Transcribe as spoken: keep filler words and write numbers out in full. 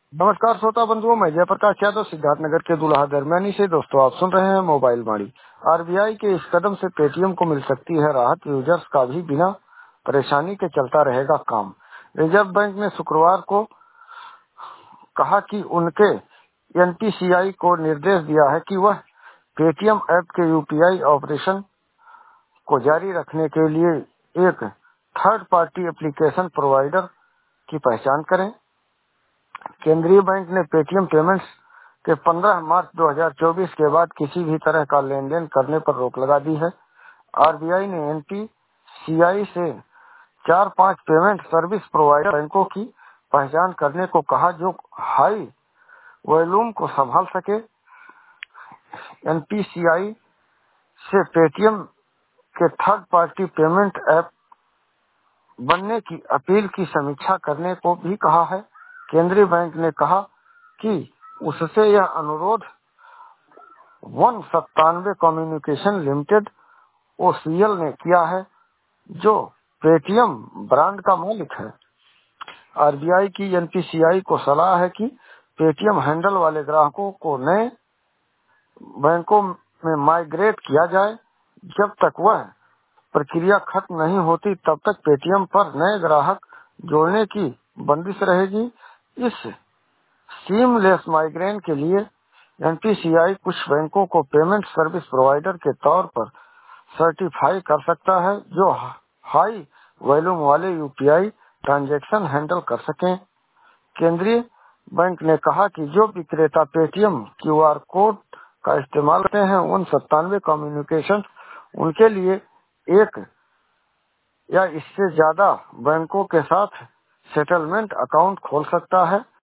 नमस्कार श्रोता बंधुओं, मैं जयप्रकाश यादव सिद्धार्थनगर के दुल्हा दरमियानी से। दोस्तों, आप सुन रहे हैं मोबाइल वाणी। आरबीआई के इस कदम से पेटीएम को मिल सकती है राहत। यूजर्स का भी बिना परेशानी के चलता रहेगा काम। रिजर्व बैंक ने शुक्रवार को कहा कि उनके एनपीसीआई को निर्देश दिया है कि वह पेटीएम ऐप के यूपीआई ऑपरेशन को जारी रखने के लिए एक थर्ड पार्टी एप्लीकेशन प्रोवाइडर की पहचान करें। केंद्रीय बैंक ने पेटीएम पेमेंट्स के पंद्रह मार्च दो हज़ार चौबीस के बाद किसी भी तरह का लेन देन करने पर रोक लगा दी है। आरबीआई ने एनपीसीआई से चार पांच पेमेंट सर्विस प्रोवाइडर बैंकों की पहचान करने को कहा जो हाई वॉल्यूम को संभाल सके। एनपीसीआई से पेटीएम के थर्ड पार्टी पेमेंट ऐप बनने की अपील की समीक्षा करने को भी कहा है। केंद्रीय बैंक ने कहा कि उससे यह अनुरोध वन सत्तानवे कम्युनिकेशन लिमिटेड ओसीएल ने किया है, जो पेटीएम ब्रांड का मालिक है। आरबीआई की एनपीसीआई को सलाह है कि पेटीएम हैंडल वाले ग्राहकों को नए बैंकों में माइग्रेट किया जाए। जब तक वह प्रक्रिया खत्म नहीं होती तब तक पेटीएम पर नए ग्राहक जोड़ने की बंदिश रहेगी। इस सीमलेस माइग्रेशन के लिए एनपीसीआई कुछ बैंकों को पेमेंट सर्विस प्रोवाइडर के तौर पर सर्टिफाई कर सकता है जो हाई वॉल्यूम वाले यूपीआई ट्रांजैक्शन हैंडल कर सकें। केंद्रीय बैंक ने कहा कि जो विक्रेता पेटीएम क्यूआर कोड का इस्तेमाल करते हैं उन सत्तानवे कम्युनिकेशन उनके लिए एक या इससे ज्यादा बैंकों के साथ सेटलमेंट अकाउंट खोल सकता है।